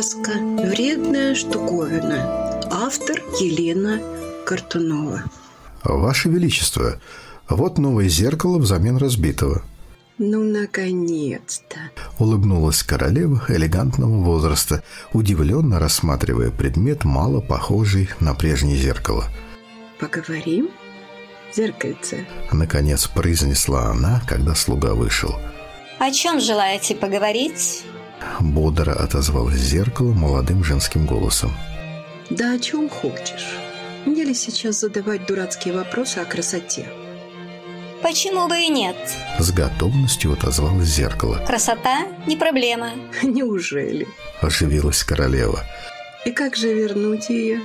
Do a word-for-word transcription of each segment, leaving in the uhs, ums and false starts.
сказка «Вредная штуковина». Автор Елена Картунова. Ваше Величество, вот новое зеркало взамен разбитого. Ну, наконец-то! Улыбнулась королева элегантного возраста, удивленно рассматривая предмет, мало похожий на прежнее зеркало. Поговорим, зеркальце? Наконец произнесла она, когда слуга вышел. О чем желаете поговорить? Бодро отозвалось зеркало молодым женским голосом. Да о чем хочешь. Мне ли сейчас задавать дурацкие вопросы о красоте? Почему бы и нет? С готовностью отозвалось зеркало. Красота не проблема. Неужели? Оживилась королева. И как же вернуть ее?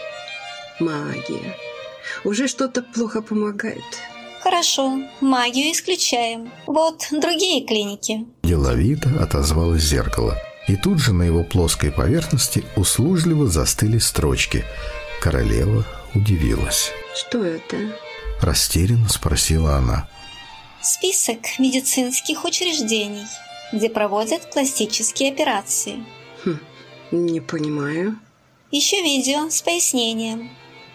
Магия. Уже что-то плохо помогает. Хорошо, магию исключаем. Вот другие клиники. Деловито отозвалось зеркало. И тут же на его плоской поверхности услужливо застыли строчки. Королева удивилась. Что это? Растерянно спросила она. Список медицинских учреждений, где проводят пластические операции. Хм, не понимаю. Еще видео с пояснением.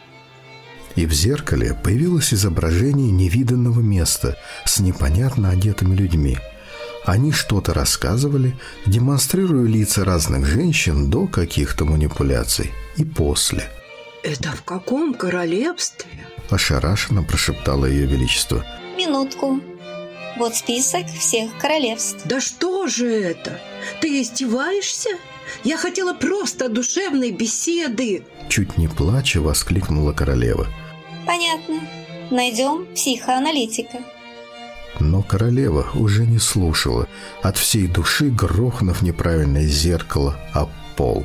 И в зеркале появилось изображение невиданного места с непонятно одетыми людьми. Они что-то рассказывали, демонстрируя лица разных женщин до каких-то манипуляций и после. Это в каком королевстве? Ошарашенно прошептало Ее Величество. Минутку. Вот список всех королевств. Да что же это? Ты издеваешься? Я хотела просто душевной беседы. Чуть не плача воскликнула королева. Понятно. Найдем психоаналитика. Но королева уже не слушала, от всей души грохнув неправильное зеркало об пол.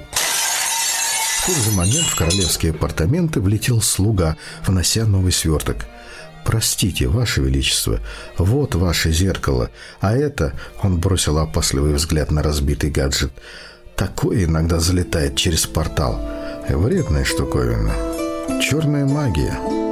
В тот же момент в королевские апартаменты влетел слуга, внося новый сверток. «Простите, Ваше Величество, вот ваше зеркало, а это...» Он бросил опасливый взгляд на разбитый гаджет. «Такое иногда залетает через портал. Вредная штуковина. Черная магия».